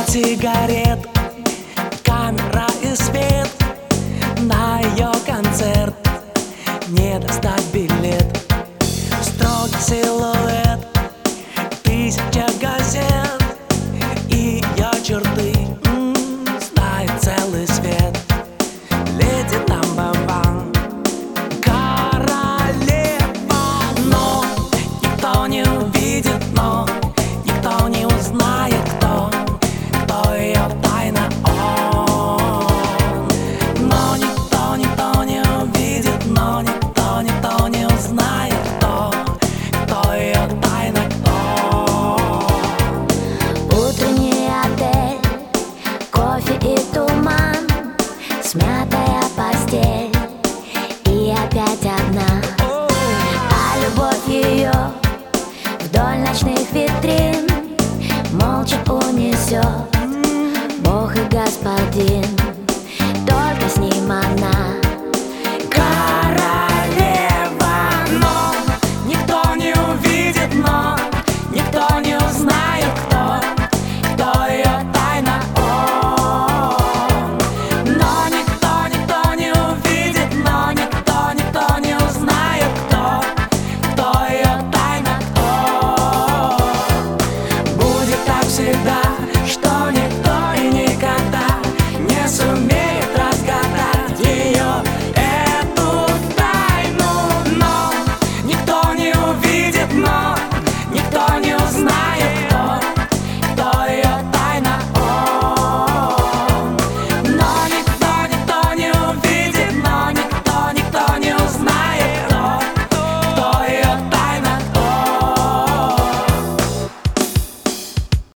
сигарет, камера и свет. На ее концерт не достать билет. Строгий силуэт, 1000 газет, и ее черты знает целый свет. Леди Намбер-ван, королева. Но никто не увидит, но никто не узнает, кто ее тайна он. Но никто не увидит, но никто не узнает, кто ее тайна, кто. Утренний отель, кофе и туман, смятая постель и опять одна. А любовь ее вдоль ночных витрин молча унесет Бог и Господин, только с ним она. Королева, но никто не увидит, но